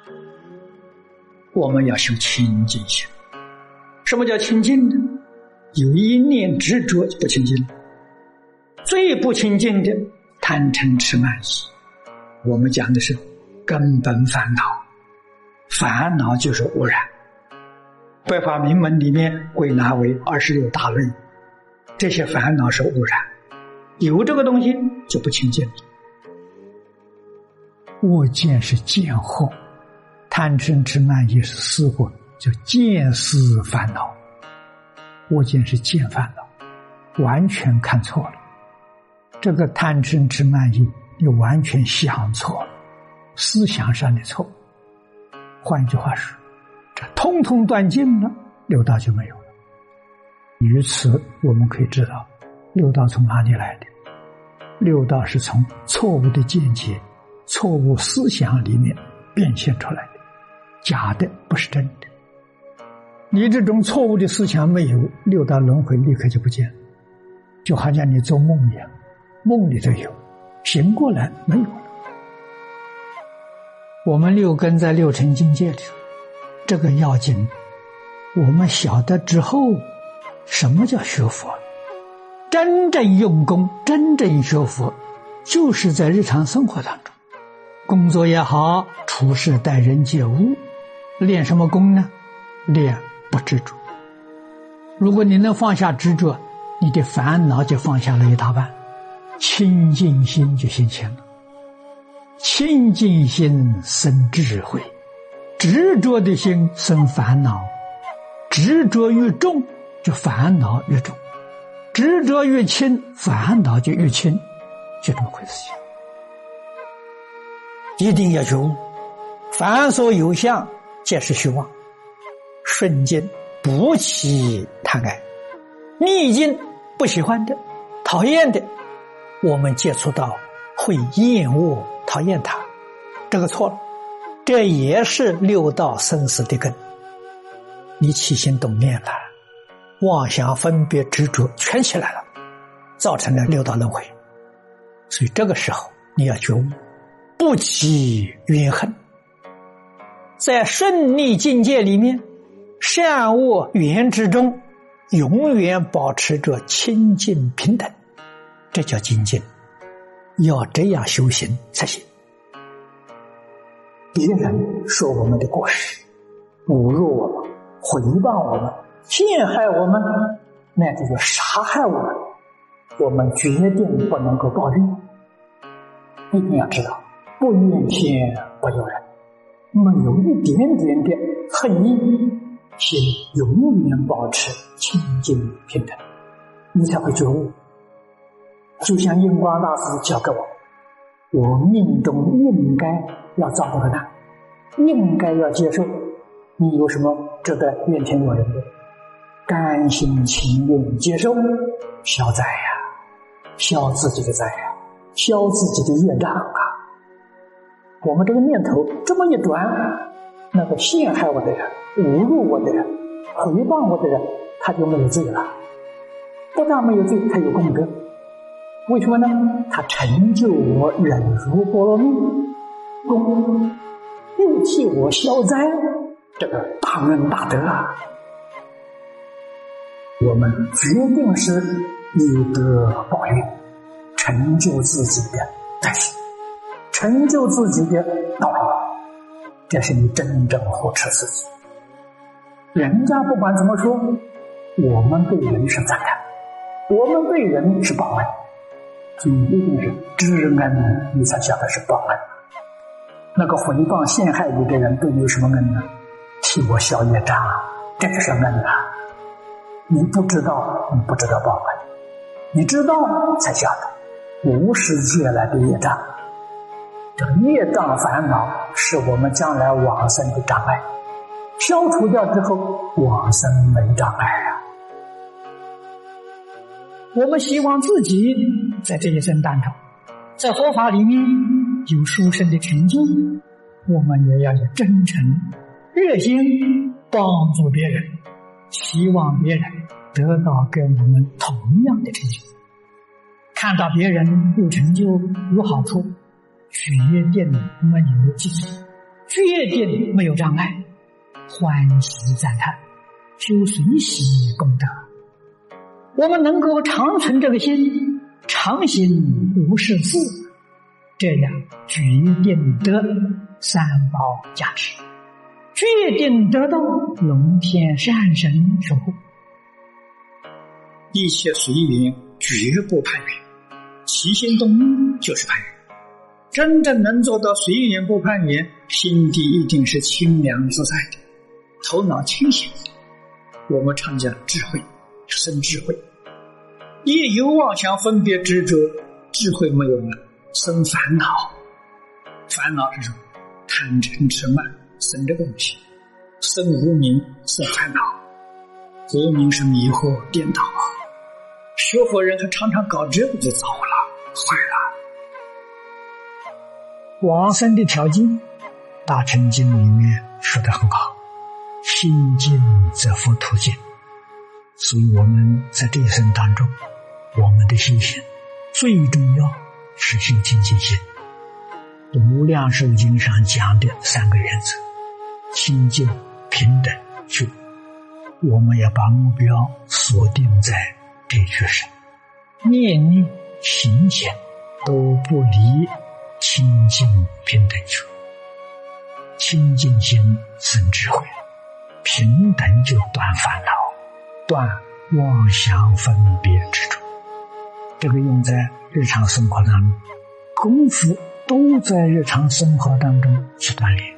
我们要修清净心。什么叫清净呢？有一念执着就不清净了。最不清净的贪嗔痴慢疑，我们讲的是根本烦恼。烦恼就是污染。白法明门里面归纳为26大类，这些烦恼是污染，有这个东西就不清净了。恶见是见惑，贪嗔痴慢疑是思惑，叫见思烦恼。恶见是见烦恼，完全看错了。这个贪嗔痴慢疑你完全想错了，思想上的错。换一句话说，这通通断尽了，六道就没有了。于此我们可以知道六道从哪里来的。六道是从错误的见解、错误思想里面变现出来的，假的不是真的。你这种错误的思想没有，六道轮回立刻就不见了，就好像你做梦一样，梦里头有，醒过来没有了。我们六根在六尘境界里，这个要紧。我们晓得之后，什么叫学佛？真正用功，真正学佛，就是在日常生活当中，工作也好，处事待人接物，练什么功呢？练不执着。如果你能放下执着，你的烦恼就放下了一大半，清净心就现前了。清净心生智慧，执着的心生烦恼。执着越重，就烦恼越重；执着越轻，烦恼就越轻，就这么回事。一定要觉悟，凡所有相，皆是虚妄。顺境不起贪爱，逆境不喜欢的、讨厌的，我们接触到会厌恶、讨厌它，这个错了。这也是六道生死的根。你起心动念了，妄想分别执着全起来了，造成了六道轮回。所以这个时候你要觉悟，不起怨恨。在顺利境界里面，善恶缘之中，永远保持着清净平等，这叫精进。要这样修行才行。别人说我们的过失，侮辱我们，毁谤我们，陷害我们，乃至于杀害我们，我们决定不能够抱怨。一定要知道，不怨天不尤人，没有一点点的恨意，心永远保持清净平等，你才会觉悟。就像印光大师教给我命中应该要遭这个难，应该要接受，你有什么值得怨天尤人的？甘心情愿接受，消灾呀，消自己的灾呀，消自己的业障啊。我们这个念头这么一转，那个陷害我的人、侮辱我的人、毁谤我的人，他就没有罪了。不但没有罪，他有功德。为什么呢？他成就我忍辱波罗蜜功，又替我消灾，这个大恩大德啊！我们决定是以德报怨，成就自己的德行，成就自己的道义，这是你真正护持自己。人家不管怎么说，我们对人是赞叹，我们对人是报恩。所以一定是知恩，你才晓得是报恩。那个毁谤陷害你的人对你有什么恩呢？替我消业障，这就是恩啊！你不知道，你不知道报恩；你知道才晓得无始借来的业障。这个业障烦恼是我们将来往生的障碍，消除掉之后，往生没障碍啊！我们希望自己在这一生当中，在佛法里面有殊胜的成就，我们也要有真诚、热心帮助别人，希望别人得到跟我们同样的成就。看到别人有成就、有好处，决定没有嫉妒， 决定没有障碍，欢喜赞叹，修随喜功德。我们能够常存这个心，常行无事事，这样决定得三宝加持，决定得到龙天善神守护。 一切随缘，绝不攀缘，起心动念就是攀缘。真正能做到随缘不攀缘，心地一定是清凉自在的，头脑清醒。我们常讲智慧，生智慧。业有妄想分别执着，智慧没有了，生烦恼。烦恼是什么？贪嗔痴慢生这个东西，生无明，生烦恼。无明是迷惑颠倒啊！学佛人还常常搞这个就糟了，坏了。 往生的条件，大乘经里面说得很好，心净则佛土净。所以我们在这一生当中，我们的修行最重要是修清净心。无量寿经上讲的3个原则，清净、平等、觉，我们要把目标锁定在这句上，念念行行都不离清净平等觉。清净心生智慧，平等就断烦恼，断妄想分别执着。这个用在日常生活当中，功夫都在日常生活当中去锻炼。